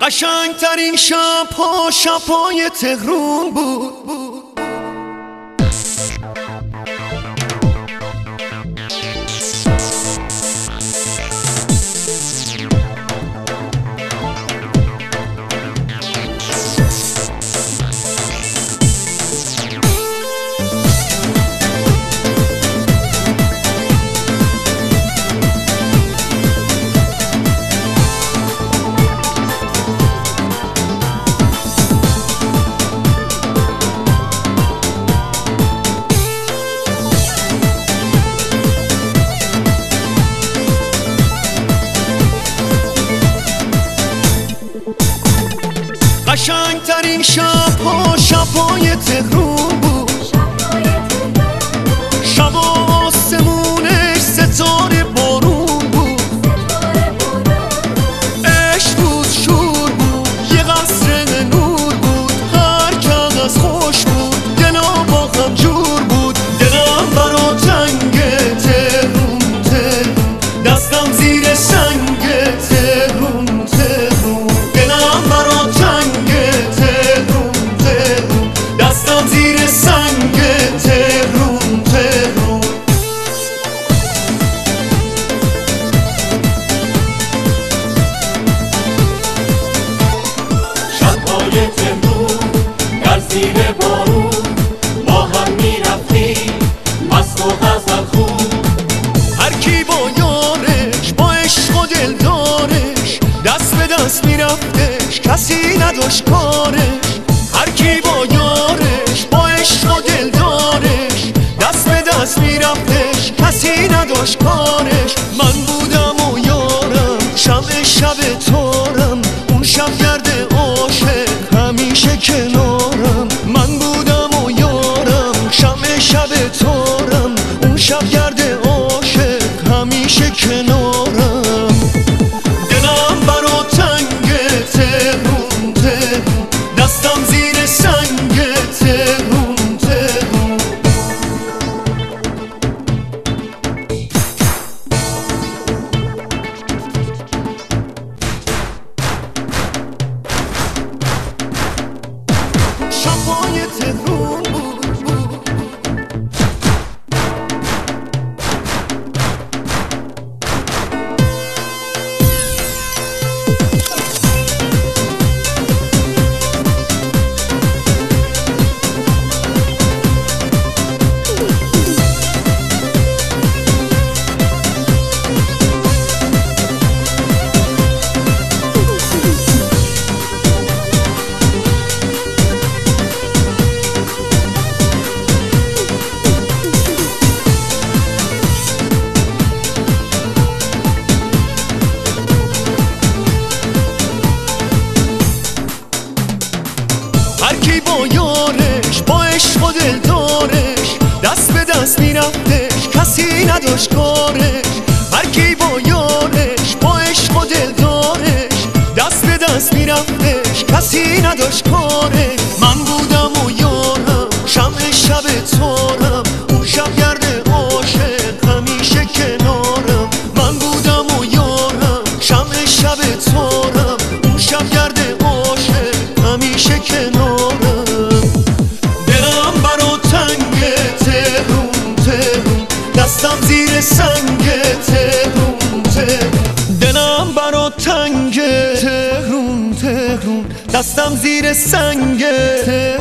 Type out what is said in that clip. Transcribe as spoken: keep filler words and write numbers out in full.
قشنگترین شب ها شب‌های تهرون بود. قشنگترین شب ها شب‌های تهرون بود. شب آسمونش ستاره بارون بود. عشق بود، شور بود، یه قصر نور بود. هر کاغذ خوش بود، دلا با هم جور بود. دلم برا تنگ تهرون تهرون، دستم زیر سنگ تهرون تهرون. دلم برا تنگ زیر سنگ تهرون تهرون. شب‌های تهرون در زیر بارون با هم می‌رفتیم مست و غزل خون. هر کی با یارش با عشق و دلدارش دست به دست میرفتش، کسی نداشت کارش. هر کی با یارش با عشق و دلدارش دست به دست میرفتش، کسی نداشت کارش. من بودم و یارم شمع شب تارم، اون شب گرد عاشق همیشه کنارم. من بودم و یارم شمع شب تارم، اون شب گرد عاشق همیشه کنارم. دلم برا تنگ تهرون تهرون، دستم زیر سنگ تهرون تهرون. شب‌های تهرون بود. هر کی با یارش با عشق و دلدارش دست به دست میرفتش، کسی نداشت کارش. هر کی با یارش با عشق و دلدارش دست به دست میرفتش، کسی نداشت کارش. من بودم و یارم شمع شب تارم، اون شب گرد عاشق همیشه کنارم. من بودم و یارم شمع شب تارم، اون شب گرد عاشق همیشه کنارم. دلم برا تنگ تهرون تهرون، دستم زیر سنگ تهرون تهرون. دلم برا تنگ تهرون تهرون، دستم زیر سنگ تهرون.